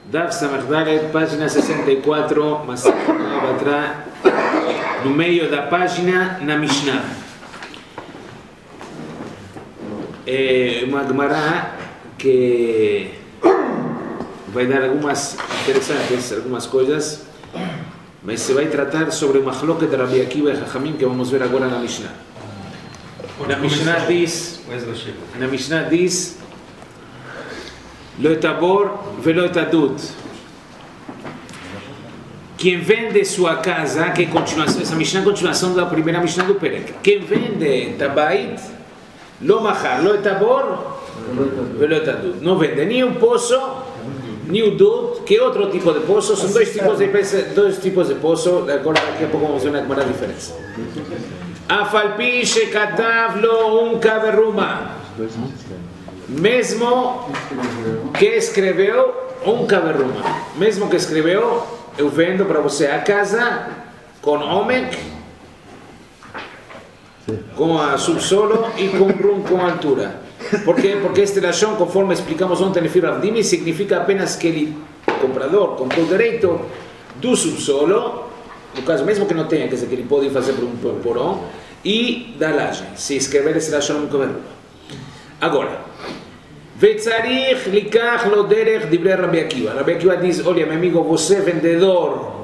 Daf Samachdalet, página 64, Masechet Bava Batra, no meio da página, na Mishnah. É uma Gemara que vai dar algumas interessantes, algumas coisas, mas se vai tratar sobre o Machloket de Rabbi Akiva e Chachamim, que vamos ver agora na Mishnah. Na Mishnah diz Lo etabor velo etadut. Quem vende sua casa, que é continuação, essa Mishnah é a continuação da primeira Mishnah do Perek. Quem vende tabait, lo machar, lo etabor velo etadut. Não vende nem o poço, nem o dut, que é outro tipo de poço. São dois tipos de poço. Agora daqui a pouco vamos ver uma diferença. Afalpi shekatav lo kaveruma. Mesmo que escreveu kaveruma. Mesmo que escreveu, eu vendo para você a casa com omek, com a subsolo e com rum com altura. Por quê? Porque este lashon, conforme explicamos ontem no Fir Avdimi, significa apenas que ele, o comprador, comprou o direito do subsolo, no caso mesmo que não tenha, quer dizer que ele pode fazer por um porão, e da laje, se escrever esse lashon kaveruma. Agora, Vetzarich likach lo derech divrei Rabbi Akiva. Rabbi Akiva diz, olha meu amigo, você vendedor,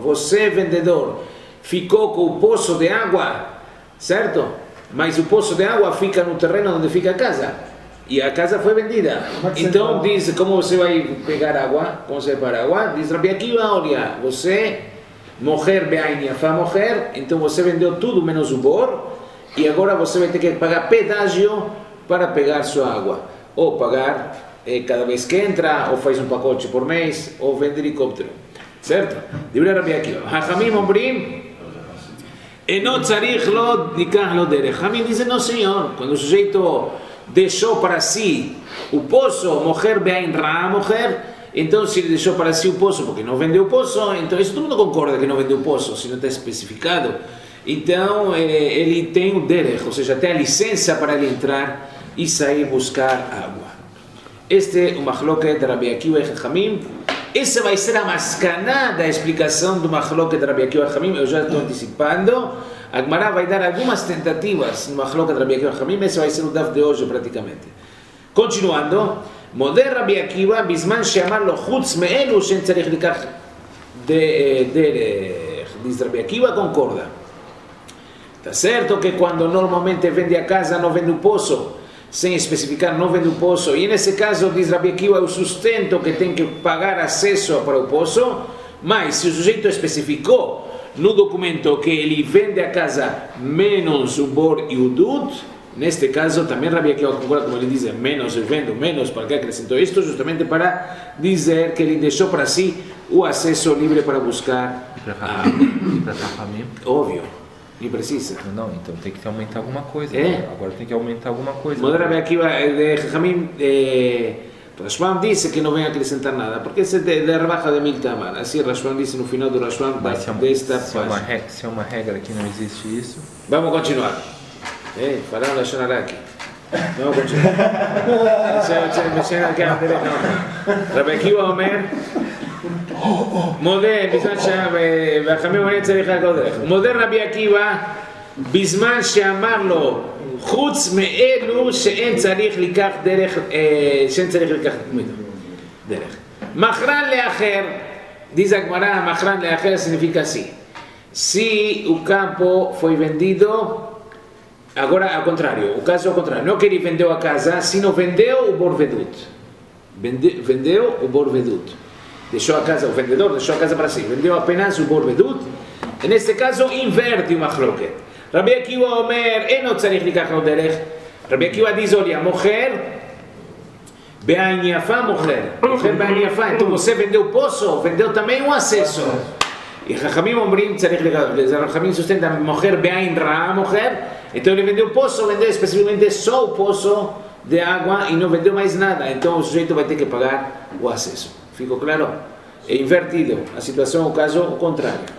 ficou com o poço de água, certo? Mas o poço de água fica no terreno onde fica a casa. E a casa foi vendida. Então diz, como você vai pegar água? Como você vai parar água? Diz Rabbi Akiva, olha, você, moher be'ain yafa moher, então você vendeu tudo menos o bor, e agora você vai ter que pagar pedágio para pegar sua água. Ou pagar cada vez que entra, ou faz um pacote por mês, ou vende helicóptero. Certo? Divrei Rabbi Akiva. Hachamim ombrim, eno tzarich lo nikach lo derech. Hachamim dizem, não senhor, quando o sujeito deixou para si o poço, moher be'ain ra moher, então se ele deixou para si o poço, porque não vendeu o poço, então isso todo mundo concorda que não vendeu o poço, se não está especificado. Então ele tem o derech, ou seja, tem a licença para ele entrar e sair buscar água. Este é o Machloket de Rabbi Akiva e Chachamim. Essa vai ser a mascaná da explicação do Machloket de Rabbi Akiva e Chachamim. Eu já estou antecipando. A Gemara vai dar algumas tentativas no Machloket de Rabbi Akiva e Chachamim. Esse vai ser o daf de hoje praticamente. Continuando. Moder Rabbi Akiva bisman she'amar lo chutz me'elu she'en tzarich likach derech. Diz Rabbi Akiva, concorda. Está certo que quando normalmente vende a casa não vende o poço, sem especificar, não vende o poço, e nesse caso diz Rabbi Akiva, o sustento que tem que pagar acesso para o poço, mas se o sujeito especificou no documento que ele vende a casa menos o bor e o dut, neste caso também Rabbi Akiva concorda, como ele diz, menos eu vendo, menos, para que acrescentou isto, justamente para dizer que ele deixou para si o acesso livre para buscar óbvio. E precisa. Não, então tem que aumentar alguma coisa. É. Né? Agora tem que aumentar alguma coisa. Moder Rabbi Akiva de Chachamim, Rashbam disse que não vem acrescentar nada, porque esse é de rebaja de 1000 tamar. Assim Rashbam disse no final do Rashbam desta página. Se é uma regra que não existe isso. Vamos continuar. Falaram da Shonaraki. Vamos continuar. Rabbi Akiva Omer, מודה בזמן והחכמים אומרים צריך רק עוד דרך. מודה רבי עקיבא בזמן שאמר לו חוץ מאלו שאין צריך לקח דרך מחרן לאחר. diz a Gemara, מחרן לאחר significa assim: se o campo foi vendido, agora ao contrário, o caso ao contrário, não que ele vendeu a casa, sino vendeu o bor vedut, vendeu o bor vedut. Deixou a casa, o vendedor deixou a casa para si, vendeu apenas o bor vedut. Neste caso, inverte o Machloket. Rabbi Akiva Omer, eno tzarich likach lo derech. Rabbi Akiva diz, olha, moher be'ain yafa moher be'ain yafa. Então você vendeu o poço, vendeu também o acesso. E Chachamim ombrim tzarich likach. Chachamim sustenta moher be'ain ra moher. Então ele vendeu o poço, vendeu especificamente só o poço de água e não vendeu mais nada. Então o sujeito vai ter que pagar o acesso. Ficou claro? É invertido. A situação, o caso, o contrário.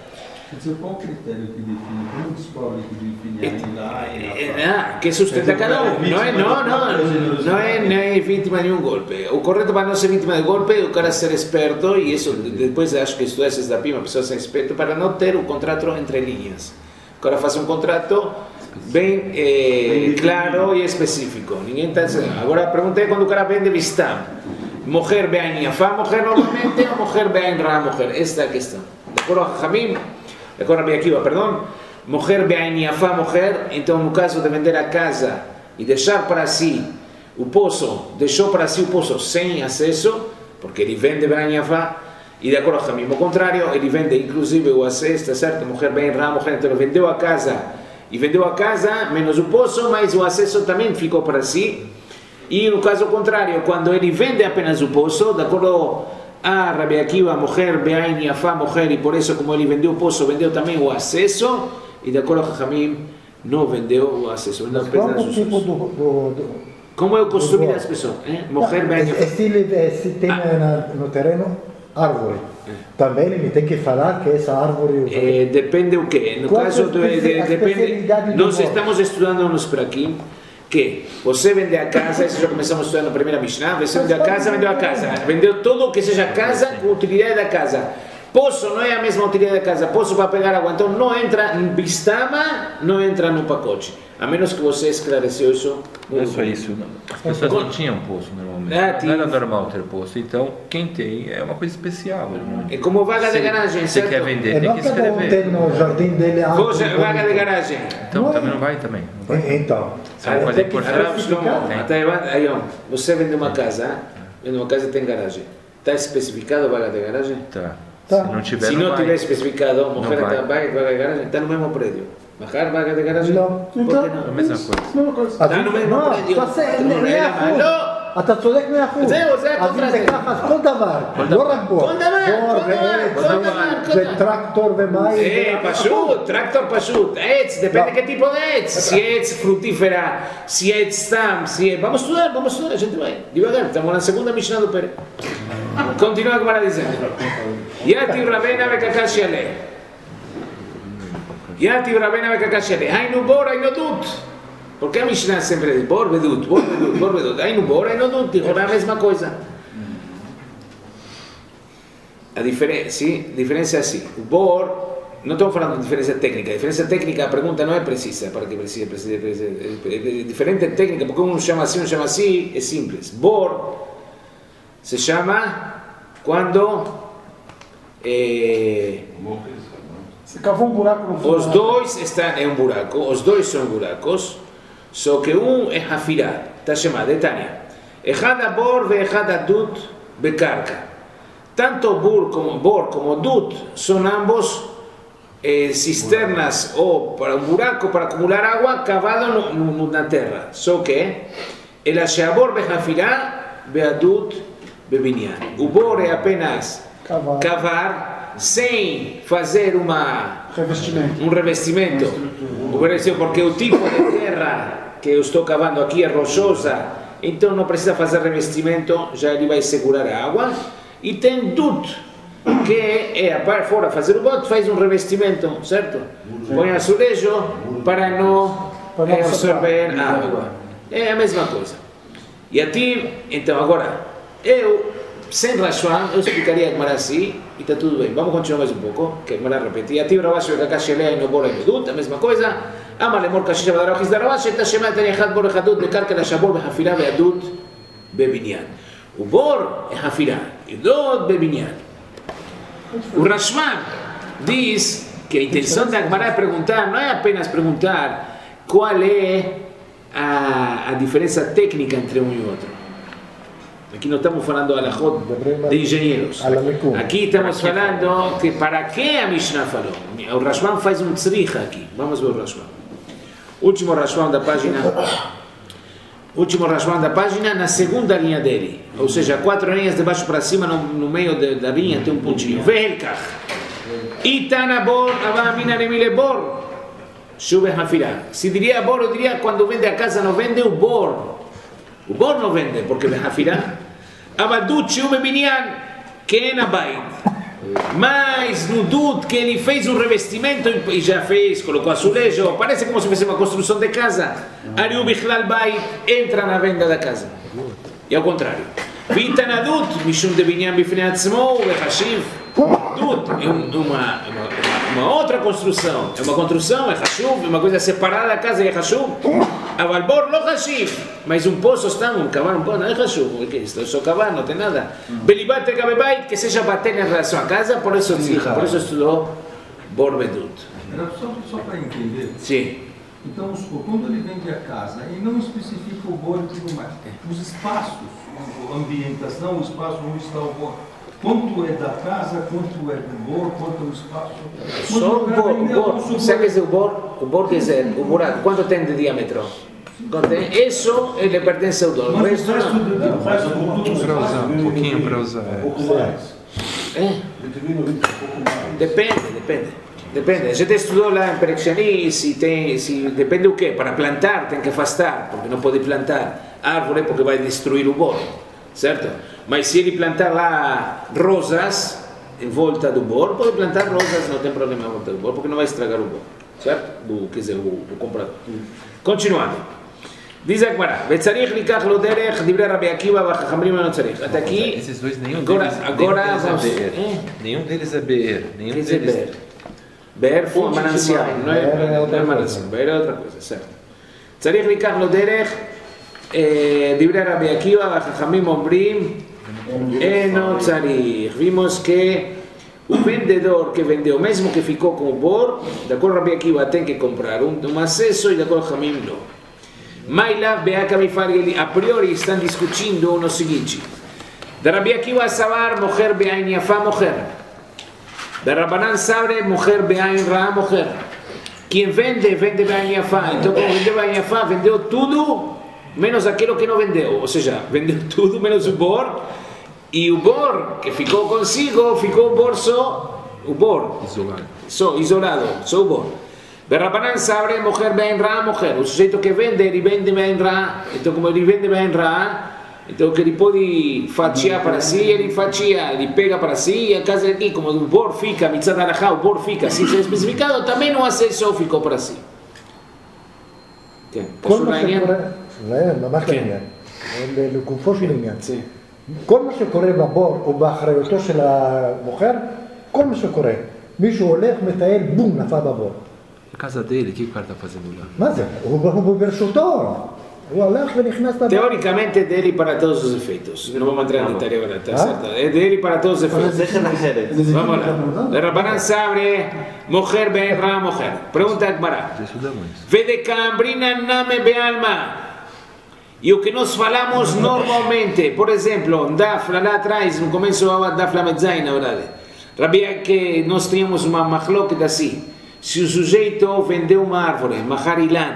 Qual o critério que define? Como descobre que define lá? Que sustenta cada uno. No es víctima de un golpe. O correcto para no ser víctima de golpe, o cara ser experto, y eso después acho que estudias da prima, pessoa ser experto, para não ter um contrato entre linhas. O cara faz um contrato bem claro e específico. Ninguém está dizendo. Agora, perguntei quando o cara vende Vistam. Mujer Be'ain Yafá, mujer normalmente, o mujer Be'ain Ra, mujer. Esta é a questão. De acordo a Jamim, de acordo a Rabbi Akiva, perdão. Mujer Be'ain Yafá, mujer. Então, no caso de vender a casa e deixar para si o poço, deixou para si o poço sem acesso, porque ele vende Be'ain Yafá. E de acordo a Jamim, o contrário, ele vende inclusive o acesso, está certo? Mujer Be'ain Ra, mujer. Então, ele vendeu a casa. E vendeu a casa, menos o poço, mas o acesso também ficou para si. E no caso contrário, quando ele vende apenas o poço, de acordo a Rabbi Akiva, mujer, Be'ain Yafá, mujer, e por isso, como ele vendeu o poço, vendeu também o acesso, e de acordo a Jamim, não vendeu o acesso. Mas qual é o tipo como é o costume das pessoas? Mujer, Be'ain Yafá. Se tem no terreno árvore, também ele tem que falar que essa árvore... Depende o quê? No caso, depende... Nós estamos estudando por aqui, que você vende a casa, isso já começamos a estudar na primeira Mishnah, você vendeu a casa, vendeu tudo o que seja casa com utilidade da casa. Poço não é a mesma utilidade da casa, poço para pegar água, então não entra em Bistama, não entra no pacote. A menos que você esclareceu isso. Não é só isso, não. As pessoas não tinham poço normalmente. Não era normal ter poço, então quem tem é uma coisa especial. É como vaga de garagem, você quer vender, tem que escrever. Tem no jardim dele vaga de garagem. Então também não vai também. Então. Você vai fazer por você vende uma casa, tem garagem. Está especificado vaga de garagem? Tá. Se não tiver, se não tiver especificado, vaga de garagem, está no mesmo prédio. Bajar vaga de garagem? Não. Então, a mesma coisa. Está no mesmo prédio. אתה צודק 100%. זהו, זה אז זה ככה, אז כל דבר, לא רק בור. כל דבר. זה טרקטור ומים. פשוט, טרקטור פשוט. עץ, depende que tipo de עץ. Si עץ frutífera, si עץ סתם, si... Vamos a estudar, a gente vai. Devagar, estamos na segunda Mishnah do Pere. Continua a Gemara dizendo. Yati Rabena Bekakashi Ale. Yati Rabena Bekakashi Ale. Hainu bor, hainu dut. Porque a Mishnah sempre diz bor, vedut, bor, vedut, bor, vedut. Hainu bor, hainu dut. Dijo a mesma coisa. A diferença é assim. O bor... Não estamos falando de diferença técnica. A diferença técnica, a pergunta não é precisa. Para que precisa. É diferente técnica, porque um chama assim, é simples. Bor se chama quando se cavou um buraco no fundo. Os dois estão em um buraco, os dois são buracos, só que um é hafirá, está chamado, é Tânia. Echad bor ve echad dut bekarka. Tanto bor como dut são ambos cisternas ou para um buraco para acumular água cavado na terra. Só que el ashabor ve hafirá ve adut be binyan. O bor é apenas cavar sem fazer um revestimento. Porque o tipo de terra que eu estou cavando aqui é rochosa, então não precisa fazer revestimento, já ele vai segurar a água. E tem dut, que é fora fazer o bote, faz um revestimento, certo? Põe azulejo para não absorver a água. É a mesma coisa. E a ti, então agora, eu, sem Rashwan, eu explicaria a Gemara assim, e está tudo bem. Vamos continuar mais um pouco, que a Gemara repete. E a ti, Rabash, Kakashi, Lea, e no Bora, e Dut, a mesma coisa. Ama, Lemor, Kashisha, Badarachis, da Rabash, eta Shema, Tani, Echad, Bor, Echadut, Bekarka, La Shabor, Behafirá, Beadut, Bebinyan. O Bor é Hafirá, e Dut, Bebinyan. O Rashwan diz que a intenção da Gemara é perguntar, não é apenas perguntar qual é a diferença técnica entre um e outro. Aqui não estamos falando alajot de engenheiros. Aqui estamos falando que para que a Mishnah falou. O Rashwan faz um tzricha aqui. Vamos ver o Rashwan. Último Rashwan da página, na segunda linha dele. Ou seja, 4 linhas de baixo para cima, no meio da linha tem um pontinho. Ve'elkach. Itana bor, avamina nemile bor. Shube hafirá. Se diria bor, eu diria quando vende a casa não vende o bor. O bor não vende, porque Behafirá. Abadut shube binyan, ken abayit. Mas no Dut que ele fez um revestimento e já fez, colocou azulejo, parece como se fosse uma construção de casa. Ariu Bichlal Bait entra na venda da casa. E ao contrário. Vita na Dut, Mishum de Binyan Bifnei Atzmo, Vechashiv. Dut é uma outra construção. É uma construção, é Hashuv, é uma coisa separada da casa, é Hashuv. Avalbor, lo Hashiv. Mas um poço está, cavar um poço, não é Hashuv. O que é isso? Só cavar, não tem nada. Belibate Gabebait, que seja bater em relação à casa, por isso estudou Borbedut. Só para entender. Sim. Então, quando ele vende a casa e não especifica o bor e tudo mais, os espaços, a ambientação, o espaço onde está o bor, quanto é da casa, quanto é do bor, quanto é o espaço? Só o bor. Sabe o que é o bor? O bor quer dizer, o buraco, quanto tem de diâmetro? Isso ele pertence ao dono. Mas o resto Um pouquinho para usar. Depende. A gente estudou lá em Perexani, se depende do quê? Para plantar tem que afastar, porque não pode plantar árvore porque vai destruir o bor, certo? Mas se ele plantar lá rosas em volta do bor, pode plantar rosas, não tem problema em volta do bor, porque não vai estragar o bor, certo? Quer dizer, o comprador. Continuando. Diz a Gemara, Vetzarich likach lo derech divrei Rabbi Akiva v'chachamrim não tzarich. Até aqui. Esses dois, nenhum deles é Be'er. Nenhum deles é Be'er. Be'er foi um manancial, não é manancial. Be'er é outra coisa, certo? Tzarich likach lo derech divrei Rabbi Akiva v'chachamrim omrim eno tzarich. Vimos que o vendedor que vendeu, mesmo que ficou com o bor, de acordo com Rabbi Akiva tem que comprar um acesso e de acordo com Hamim não. Mailav Be'akamifar, a priori estão discutindo no seguinte: da Rabbi Akiva Savar, moher be'ain yafa, moher. Da Rabbanan Sabre, moher be'ain ra, moher. Quem vende, vende be'ain yafa. Então, como vendeu be'ain yafa, vendeu tudo, menos aquilo que não vendeu. Ou seja, vendeu tudo, menos o bor. E o bor que ficou consigo, ficou o bor só, o bor. Isolado, só o bor. Rabbanan Sabre, moher be'ain ra, moher. O sujeito que vende, ele vende be'ain ra. Então, como ele vende be'ain ra, então que ele pode fatiar para si, ele fatia, ele pega para si, e a casa aqui, como o bor fica, mitzad alachá, o bor fica, assim se é especificado, também no acesso ficou para si. כל מה שקורה, ממש לעניין, לגופו של עניין, כל מה שקורה בבור או באחריותו של המוכר, כל מה שקורה, מישהו הולך, מטייל, בום, נפל בבור. A casa dele, o que o cara está fazendo lá? מה זה? הוא ברשותו. הוא הולך ונכנס לבית. Teoricamente é dele para todos os efeitos. Não vamos entrar em detalhe agora, tá certo? É dele para todos os efeitos. Vamos lá. Rabbanan Sabre, moher be'ain ra, moher. Pergunta a Gemara. Vede cambrina name be'alma. E o que nós falamos normalmente, por exemplo, Daf, lá atrás, no começo da Daf Lamed-Zain, na verdade. Rabia que nós tínhamos uma machloket assim. Se o sujeito vendeu uma árvore, maharilan,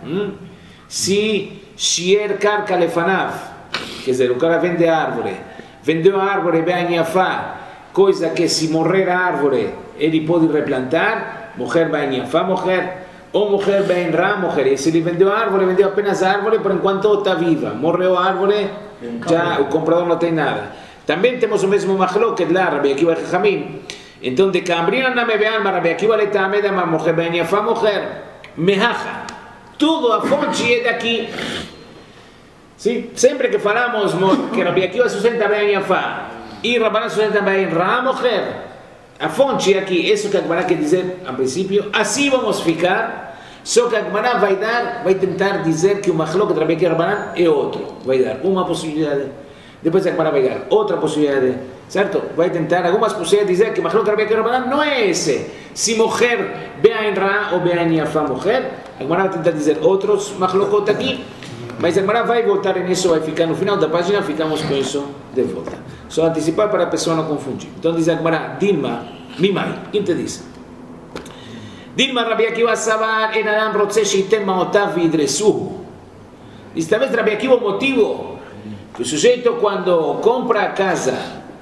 se shier karka lefanav, quer dizer, o cara vende a árvore, vendeu a árvore be'ain yafa, coisa que se morrer a árvore, ele pode replantar, moher be'ain yafa, moher, ou moher be'ain ra, moher. E se ele vendeu a árvore, vendeu apenas a árvore por enquanto está viva, morreu a árvore, já o comprador não tem nada. Também temos o mesmo machloket lá, Rabbi Akiva e Chachamim. Então, de cambrina name be'alma, Rabbi Akiva le ta'amed ama moher be'ain yafa, moher, mehacha. Tudo a fonte é daqui. Sim? Sempre que falamos que Rabbi Akiva sustenta be'ain yafa e Rabbanan sustenta be'ain ra, moher, a fonte é aqui. Isso que a Gemara quer dizer a princípio. Assim vamos ficar. Só que a Gemara vai tentar dizer que o machlok de Rabbi Akiva e Rabbanan é outro. Vai dar uma possibilidade. Depois a Gemara vai dar outra possibilidade. Certo? Vai tentar algumas possibilidades dizer que o machlok de Rabbi Akiva e Rabbanan não é esse. Se moher be'ain ra ou be'ain yafa, moher. A Gemara vai tentar dizer outros machlokot aqui, mas a Gemara vai voltar nisso, vai ficar no final da página, ficamos com isso de volta. Só antecipar para a pessoa não confundir. Então diz a Gemara, Dilma, Mimai, quem te diz? Dilma Rabbi Akiva Savar, en Adam Rotze Sheitem Maotav Vidresuhu. Diz talvez Rabbi Akiva o motivo que o sujeito quando compra a casa,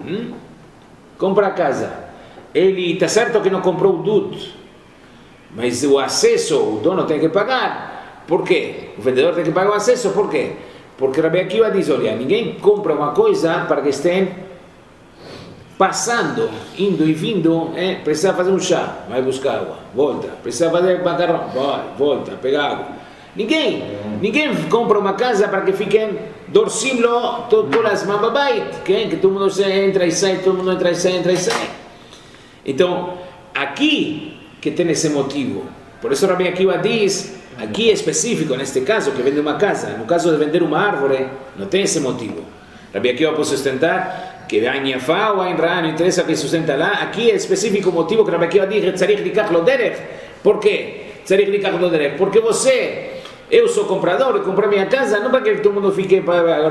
ele está certo que não comprou o Dut, mas o acesso, o dono tem que pagar. Por quê? O vendedor tem que pagar o acesso, por quê? Porque Rabbi Akiva diz, olha, ninguém compra uma coisa para que estejam passando, indo e vindo, precisa fazer um chá, vai buscar água, volta, precisa fazer macarrão, vai, volta, pega água. Ninguém compra uma casa para que fiquem dormindo todas as mambabait, que todo mundo entra e sai, todo mundo entra e sai. Então, aqui que tem esse motivo. Por isso Rabi Akiva diz, aqui é específico, neste caso, que vende uma casa. No caso de vender uma árvore, não tem esse motivo. Rabi Akiva pode sustentar que a Inhafá ou a Inra, não interessa que sustenta lá. Aqui é específico o motivo que Rabi Akiva diz, Tzarich likach lo derech. Por quê? Tzarich likach lo derech. Porque eu sou comprador, eu comprei minha casa, não para que todo mundo fique para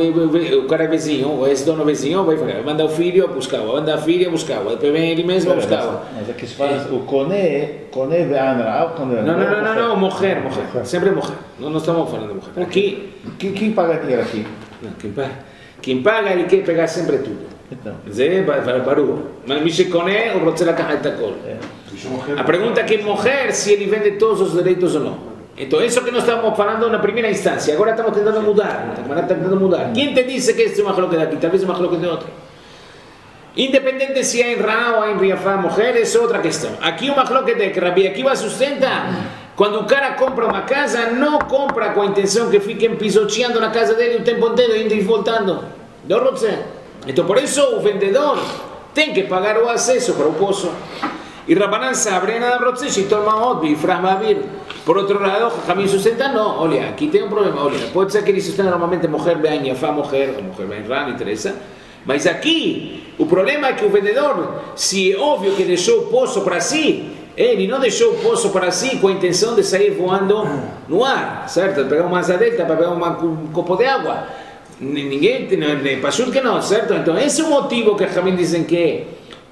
o cara vizinho, ou esse dono vizinho, vai mandar o filho buscar, manda a filha buscar, depois vem ele mesmo buscar. Mas aqui se faz o Kone ve'anra, não, mulher, sempre mulher, não estamos falando de mulher. Aqui, quem paga dinheiro aqui? Quem paga, ele quer pegar sempre tudo. זה ברור. מי שקונה, הוא רוצה לקחת את הכל. A pergunta é que mulher, se ele vende todos os direitos ou não. Então, isso que nós estamos falando na primeira instância, agora estamos tentando mudar. Quem te disse que este é uma coloca daqui? Talvez uma coloca de outro. Independente se é em Ra ou em Riafá, mulher, essa é outra questão. Aqui uma coloca de que Rabi Akiva sustenta, quando o cara compra uma casa, não compra com a intenção que fiquem pisoteando na casa dele o tempo inteiro, indo e voltando. Então, por isso, o vendedor tem que pagar o acesso para o poço. Y Rabbanan sabe nada roce si toma odbi frahmavir. Por otro lado, Jamín sustenta no. Olha, aquí tem problema. Olha, pode ser que ele sustenta normalmente mujer bem Yafá, mujer bem Ra, não interessa. Mas aqui, o problema é que o vendedor, se é óbvio que deixou o poço para si, ele não deixou o poço para si com a intenção de sair voando no ar, certo? De pegar uma azadeta para pegar um copo de água. Ninguém, Pashut que não, certo? Então, esse é o motivo que Jamín dizem que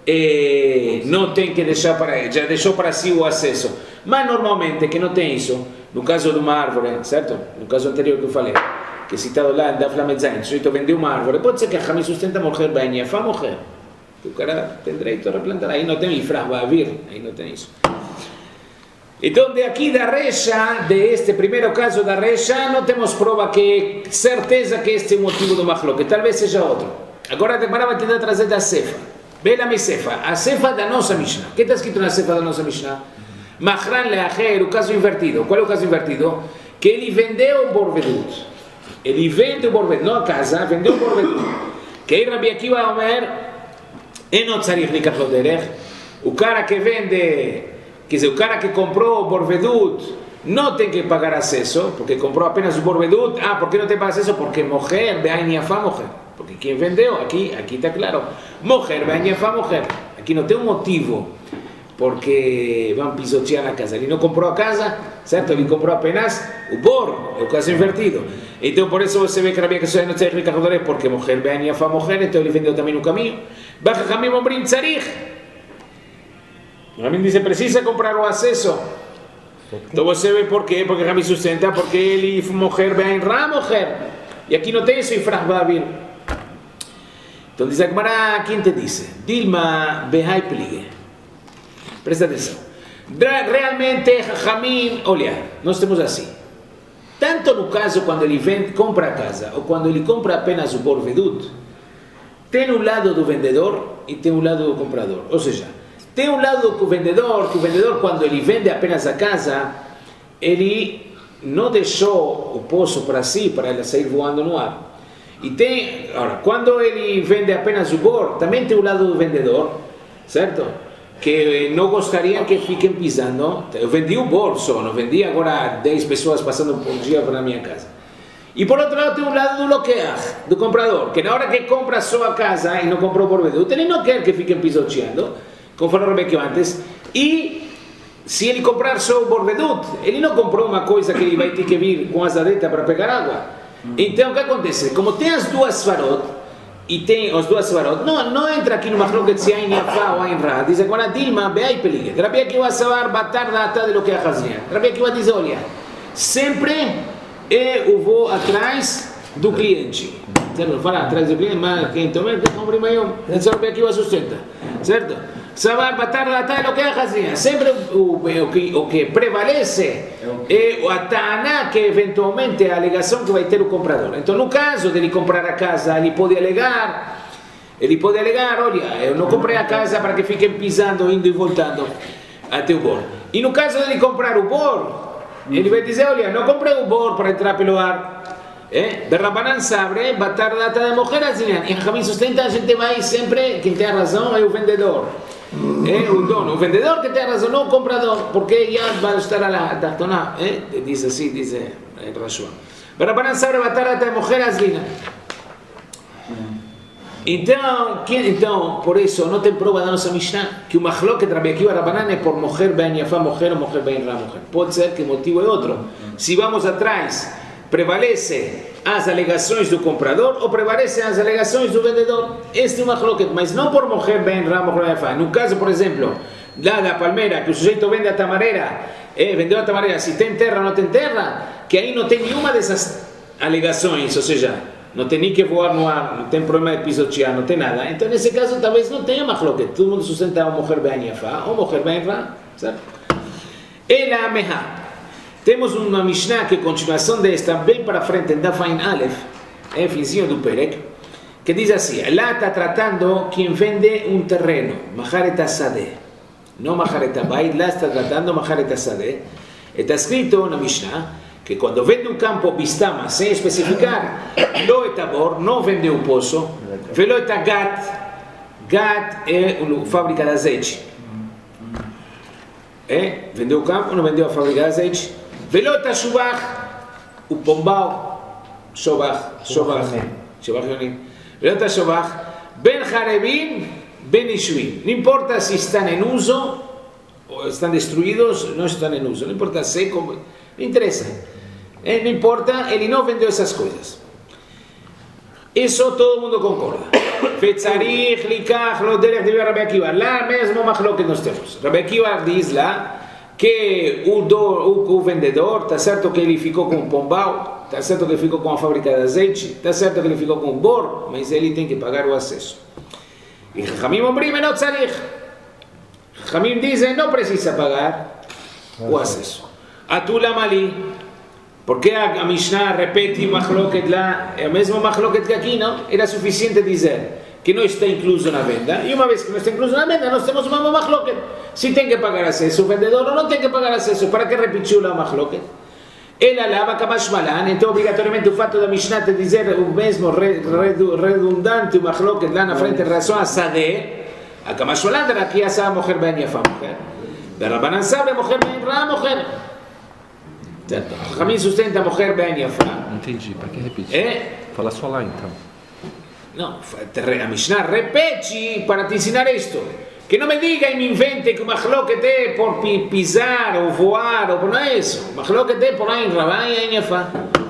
não tem que deixar para já deixou para si o acesso, mas normalmente que não tem isso, no caso de uma árvore, certo? No caso anterior que eu falei, que citado lá da Flamezain, se eu vender uma árvore, pode ser que a Jamín sustenta morrer bem, a morrer, o cara tem direito a replantar, aí não tem ifrah, vai vir, aí não tem isso. Então, de aqui da Recha, deste primeiro caso da Recha, não temos prova que certeza que este é o motivo do Machlok, que talvez seja outro. Agora, a Gemara vai tentar trazer da Sefa. Bela mi Sefa, a Sefa da nossa Mishnah. O que está escrito na Sefa da nossa Mishnah? Machran leacher, o caso invertido. Qual é o caso invertido? Que ele vendeu o borvedut. Ele vende o borvedut, não a casa, vendeu o borvedut. Que aí Rabi Akiva Omer, não tzarich likach lo derech. O cara que vende, quer dizer, o cara que comprou o borvedut, não tem que pagar acesso, porque comprou apenas o borvedut. Ah, por que não tem que pagar acesso? Porque moher, be'ain yafá moher. Porque quem vendeu, aqui está claro, moher, be'añafá, moher. Aqui não tem um motivo, porque vão pisotear na casa. Ele não comprou a casa, certo? Ele comprou apenas o bor, é o caso invertido. Então, por isso você vê que Rabi Akiva não tem que recordar, porque moher, be'añafá, moher, então ele vendeu também no caminho. Baja Jamim Ombrim Tzarich. Jamim diz, precisa comprar o acesso. Então você vê por quê? Porque Jamim sustenta, porque ele moher, be'ain Ra, moher. E aqui não tem isso, ifrah ba'avir. Então diz a Gemara, quem te disse? Dilma behai pligue. Presta atenção. Realmente, Jamim, olha, nós temos assim. Tanto no caso quando ele compra a casa, ou quando ele compra apenas o borvedut, tem um lado do vendedor e tem um lado do comprador. Ou seja, tem um lado do vendedor, que o vendedor quando ele vende apenas a casa, ele não deixou o poço para si, para ele sair voando no ar. E tem, agora, quando ele vende apenas o bor, também tem o lado do vendedor, certo? Que não gostaria que fiquem pisando. Eu vendi o bor só, não vendi agora 10 pessoas passando por dia para a minha casa. E por outro lado tem o lado do loquear, do comprador, que na hora que compra só a casa e não comprou por vedut, ele não quer que fiquem pisoteando, como falou o Rebequio antes, e se ele comprar só o borvedut, ele não comprou uma coisa que ele vai ter que vir com azadeta para pegar água. Então, o que acontece? Como tem as duas svarot, e tem as duas svarot, não entra aqui no Machlok se é em Yafá ou em Ra, diz agora, Dilma, beai peligue. Rabi Akiva sabar batar data de lo que é a razia. Rabi Akiva diz, olha, sempre eu vou atrás do cliente. Certo? Fala atrás do cliente, mas quem toma, que compre maior. Esse Rabi Akiva sustenta. Certo? Sabar batar data de lo que é a razia. Sempre o que prevalece é a ta'aná, que eventualmente é a alegação que vai ter o comprador. Então, no caso de ele comprar a casa, ele pode alegar Ele pode alegar, olha, eu não comprei a casa para que fiquem pisando, indo e voltando até o bor. E no caso de ele comprar o bor, ele vai dizer, olha, não comprei o bor para entrar pelo ar. Berrabanan sabe, batar data da mulher, e Jajamim sustenta, a gente vai sempre, quem tem a razão é o vendedor. O dono, o vendedor que tem a razão, não o comprador, porque já vai estar a la tartona, diz assim, diz Rashua. Berrabanan sabe, batar data da mulher, azlina. Então, por isso, não tem prova da nossa Mishnah que o machloket Rabbi Akiva Rabbanan é por moher ben yafá moher ou moher ben ra moher. Pode ser que o motivo é outro. Se vamos atrás, prevalece as alegações do comprador ou prevalecem as alegações do vendedor. Este é o machloket, mas não por moher ben ra moher ben yafá. No caso, por exemplo, lá da palmeira, que o sujeito vende a tamareira, vendeu a tamareira, se tem terra ou não tem terra, que aí não tem nenhuma dessas alegações, ou seja, não tem nem que voar no ar, não tem problema de pisotear, não tem nada. Então, nesse caso, talvez não tenha machloket. Todo mundo sustenta uma moher ben yafá ou moher ben ra, certo? Ela meha. Temos uma Mishnah que, continuação desta, bem para frente, em Dafain Aleph, finzinho do Perek, que diz assim, lá está tratando quem vende um terreno, maharet asadeh, não maharet abayit, lá está tratando maharet asadeh. Está escrito na Mishnah, que quando vende um campo bistama, sem especificar, lo etabor, não vende o poço, velo etagat, gat é a fábrica de azeite. Vendeu o campo, não vendeu a fábrica de azeite. Velo etashubach, o pombal, shobach, velo etashubach, ben harebim, ben ishvim. Não importa se estão em uso, ou estão destruídos, não estão em uso, não importa seco, não interessa. Não importa, ele não vendeu essas coisas. Isso todo mundo concorda. Fetzarich, likach, loderech, de Rabbi Akiva. Lá mesmo machloket que nós temos. Rabbi Akiva diz lá que o vendedor, está certo que ele ficou com o pombal, está certo que ele ficou com a fábrica de azeite, está certo que ele ficou com o bor, mas ele tem que pagar o acesso. E Jajamim ombrim, não tzarich. Jajamim dizem, não precisa pagar o acesso. Atula mali. Porque a Mishnah repete machloket lá, é o mesmo machloket que aqui, não? Era suficiente dizer que não está incluso na venda, e uma vez que não está incluso na venda, nós temos uma machloket. Se tem que pagar acesso o vendedor ou não tem que pagar acesso, para que repetiu lá a machloket? Ela lava Kamash Malan, então obrigatoriamente o fato da Mishnah de dizer o mesmo redundante machloket lá na frente em relação a Sadeh, a Kamash Malan era que essa moher ben yafá moher, da Rabbanan sabe moher ben ra moher. Certo? Jajamim sustenta a moher ben yafá. Entendi, para que repetir? Fala só lá então. Não, a Mishnah repete para te ensinar isto. Que não me diga e me invente que o machloket é por pisar ou voar, ou por não é isso. O machloket é por ain rabá e ain yafá.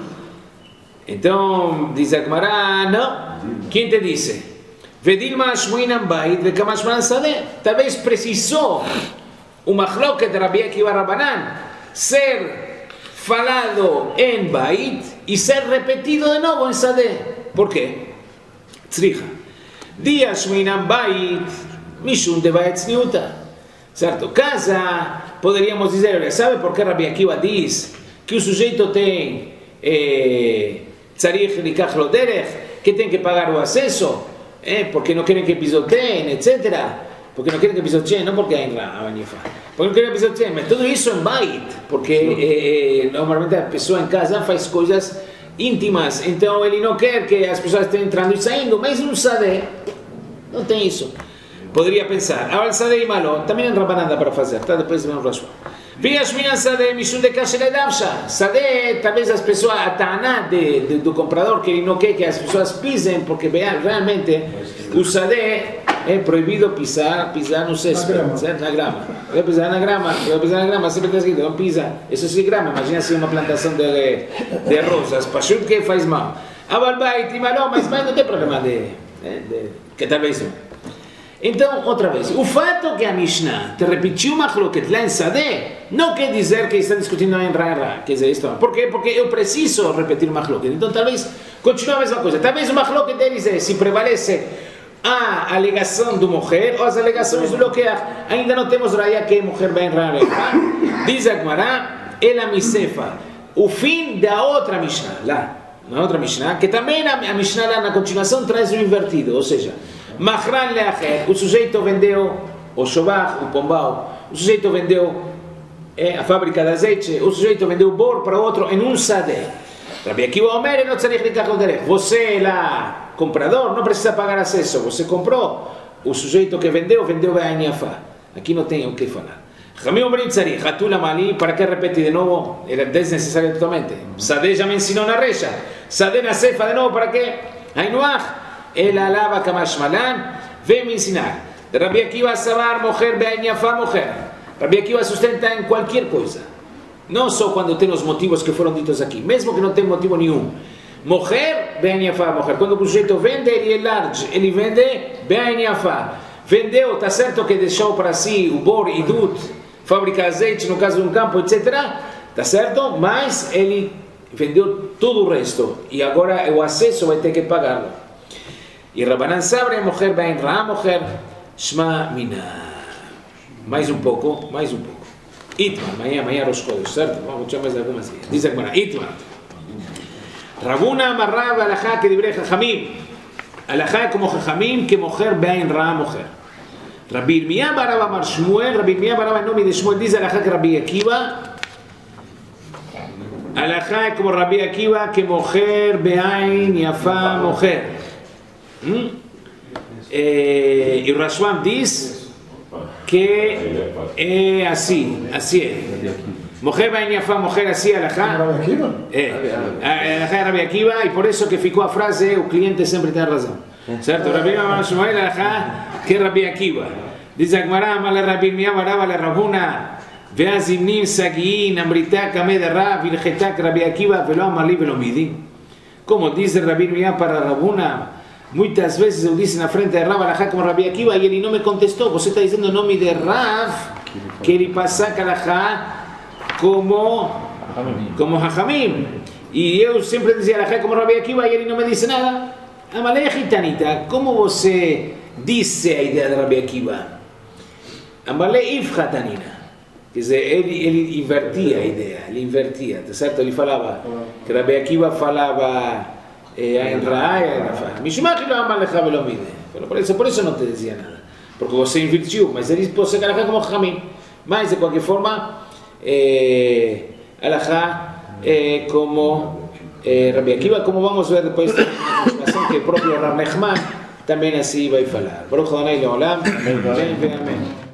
Então, diz a Gemara, não. Quem te disse? Vedilma shmuinam bait vekamashman sadeh. Talvez precisou o machloket de Rabbi Akiva Rabbanan ser falado em bait e ser repetido de novo em sadeh. Por quê? Tzricha. Dia shmuinam bait mishum de bait tzniuta. Certo? Casa, poderíamos dizer, olha, sabe por que Rabbi Akiva diz que o sujeito tem tzarich likach lo derech, que tem que pagar o acesso, porque não querem que pisoteiem, etc. Porque não querem que pisoteiem, não porque hay abanifá. Porque não querem que pisoteiem, mas tudo isso em bait, porque normalmente a pessoa em casa faz coisas íntimas, então ele não quer que as pessoas estejam entrando e saindo, mas um sadeh não tem isso. Poderia pensar, agora sadeh e maló, também não Rabbanan dá para fazer, tá? Depois vemos o Rashua. Viashminan sadeh mishum de kasher davsha. Sadeh, talvez as pessoas, a ta'aná do comprador, que ele não quer que as pessoas pisem, porque realmente o sadeh é proibido pisar no césped, certo? Na grama. Vai pisar na grama, sempre está escrito, não pisa. Isso sim grama, imagina se uma plantação de rosas, pachut que faz mal. Abalbait e maló, mas não tem problema que talvez não. Então, outra vez, o fato que a Mishnah te repetiu machloket lá em Sadeh, não quer dizer que está discutindo em Ra. Quer dizer, isto, por quê? Porque eu preciso repetir machloket. Então, talvez, continue a mesma coisa. Talvez o machloket deles é se prevalece a alegação do moher ou as alegações do loquear. Ainda não temos raya que é moher ben ra. Diz a Gemara, ela misefa, o fim da outra Mishnah, lá, na outra Mishnah, que também a Mishnah lá na continuação traz o invertido, ou seja, Mahran leacher, o sujeito vendeu o shobach, o pombal, o sujeito vendeu a fábrica de azeite, o sujeito vendeu o bor para outro em um sadeh. Rabbi Akiva Omer, não tzarich likach derech. Você lá, comprador, não precisa pagar acesso, você comprou, o sujeito que vendeu be'ain yafá. Aqui não tem o que falar. Ramim Omrim tzarich, hatula mali, para que repete de novo? Era desnecessário totalmente. Sadeh já me ensinou na recha. Sadeh na cefa de novo, para quê? Hainuach, el alava kamash malan, vem me ensinar. Rabbi Akiva sabar, moher be'ain yafá, moher. Rabbi Akiva sustenta em qualquer coisa. Não só quando tem os motivos que foram ditos aqui, mesmo que não tem motivo nenhum. Moher, be'ain yafá, moher. Quando o sujeito vende, ele é large, ele vende be'ain yafá. Vendeu, está certo que deixou para si o bor, idut, fábrica azeite, no caso de um campo, etc. Está certo? Mas ele vendeu todo o resto. E agora o acesso vai ter que pagá-lo. E Rabanan sabre, moher be'ain ra, moher, shma mina. Mais um pouco. Itman, amanhã Rosh, certo? Vamos deixar mais algumas dias. Diz agora, Itman. Rabuna amarrava alajá que dibre Jajamim. Alajá é como Jajamim que moher be'ain ra moher. Rabbi Irmiyah baraba amar Shmuel, Rabbi Irmiyah baraba em nome de Shmuel, diz alajá que Rabbi Akiva. Alajá é como Rabbi Akiva que moher be'ain yafá moher. E o Rashbam diz que é assim é. Moher be'ain yafá, moher assim é alajá. Rabbi Akiva? Alajá é Rabbi Akiva, e por isso que ficou a frase, o cliente sempre tem razão. Certo? Rabbi Irmiyah Shmuel alajá que Rabbi Akiva. Diz a Gemara, amale Rabbi Irmiyah baraba le Rabuna, veaz imnim sagiin, amritá kameh de Rab, ilchetá que Rabbi Akiva, velo amali velo midim. Como diz Rabbi Irmiyah para Rabuna, muitas vezes eu disse na frente de Rab alajá como Rabbi Akiva, e ele não me contestou. Você está dizendo o nome de Rab, que ele passa alajá como Jajamim. E eu sempre dizia alajá como Rabbi Akiva, e ele não me disse nada. Amalei Gitanita, como você disse a ideia de Rabbi Akiva? Amalei Ifchatanina. Quer dizer, ele invertia a ideia, tá certo? Ele falava que Rabbi Akiva falava Ain Ra, Ain Rafá. Mishmach lo amalecha velo mide. Por isso não te dizia nada. Porque você invertiu, mas ele pode ser alajá como Jajamim. Mas, de qualquer forma, alajá como Rabbi Akiva, como vamos ver depois da continuação que o próprio Rav Nechman também assim vai falar. Baruch Adonai Leolam. Amém.